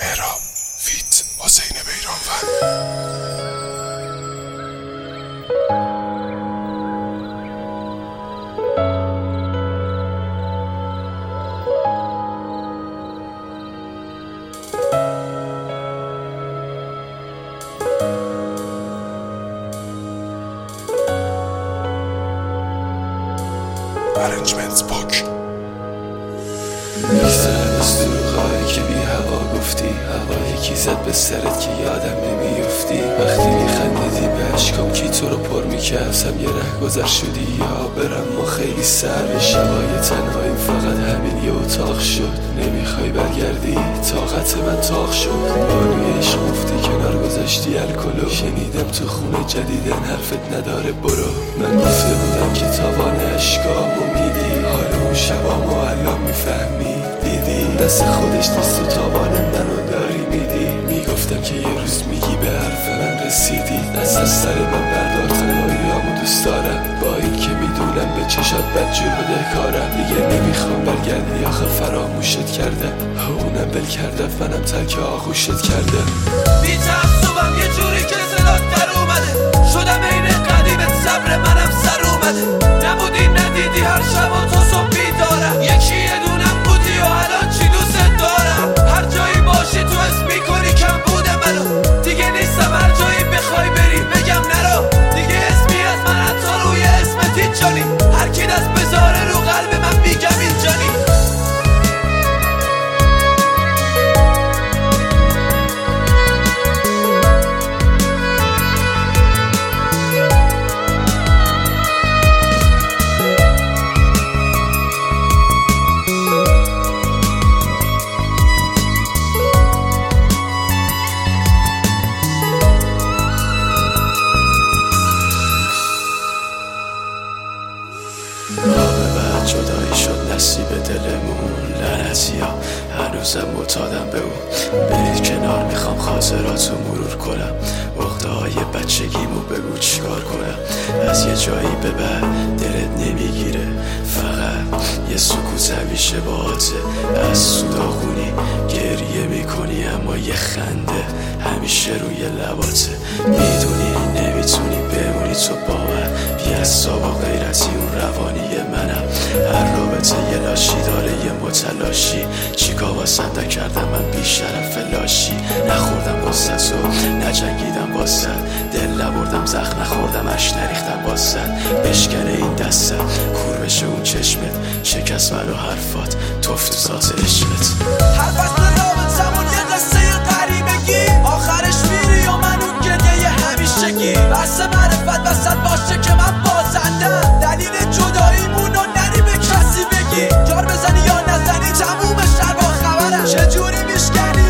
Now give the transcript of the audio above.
مهراب فیت حسین بیرانوند. Arrangements book. میگذرم از دروغایی که بی هوا گفتی، هوا یکی زد به سرت که یادم نمیافتی. وقتی میخندیدی به عشقام کی تو رو پر میکردم، یه ره گذر شدی یا برم ما خیلی سر شبای تنهاییم، فقط همین یه اتاق شد. نمیخوای برگردی طاقت من تاق شد، بانوی عشق گفتی کنار گذاشتی الکلو. شنیدم تو خونه جدیدن حرفت نداره برو. من گفته بودم که تاوان عشقامو میدی، حالا اون شبامو الان میفهمی دیدی دست خودش نیست و تاوان منو داری میدی. میگفتم که یه روز میگی به حرف من رسیدی، دست از سر من بردار تنهاییامو دوست دارم، با این که میدونم به چشات بدجور بدهکارم. دیگه نمیخوام برگردی آخه فراموشت کردم، اونم ول کردم منم ترک آغوشت کردم. بی تعصبم یه جوری که صدات در اومده، شدم عین قدیمت صبر منم سر اومده. نبودی ندیدی هر شب و تو صبح بیدارم، یکی یه دونم بودی و الان چی دوست دارم. هر جایی باشی تو اسم میکنی کم بوده منو، دیگه نیستم هر جایی بخوای بری بگم نرو. دیگه اسمی از من حتی روی اسمت هیچ جانی، هر کی دست بذاره رو قلب من میگم این جانی. جدایی شد نصیب دلمون، لعنتی ها هنوزم معتادم به اون. برید کنار میخوام خاطراتو مرور کنم، عقده های بچگیمو بگو چیکار کنم. از یه جایی به بعد دلت نمیگیره، فقط یه سکوت همیشه باهاته. از سوداغونی گریه میکنی اما یه خنده همیشه روی لباته. میدونی نمیتونی بمونی تو باور، بی‌عصاب و غیرتی اون روانی منم. هر رابطه یه لاشی داره یه متلاشی، چیکار واسم نکردم من بیشرف لاشی. نخوردم واسه تو نجنگیدم واسه، دل نبردم زخم نخوردم اش نریختم واسه. بشکنه این دستم کور بشه اون چشمت، شکست منو حرفات توف تو ذات عشقت. هر فصل رابطمون یه قصه غریبگی، آخرش میری و من اون گریه همیشگی. بس معرفت وسط باشه که من بازندم، دلیل جداییمونو نری به کسی بگی. جار بزنی یا نزنی تموم شب با خبرم، چجوری میشکنی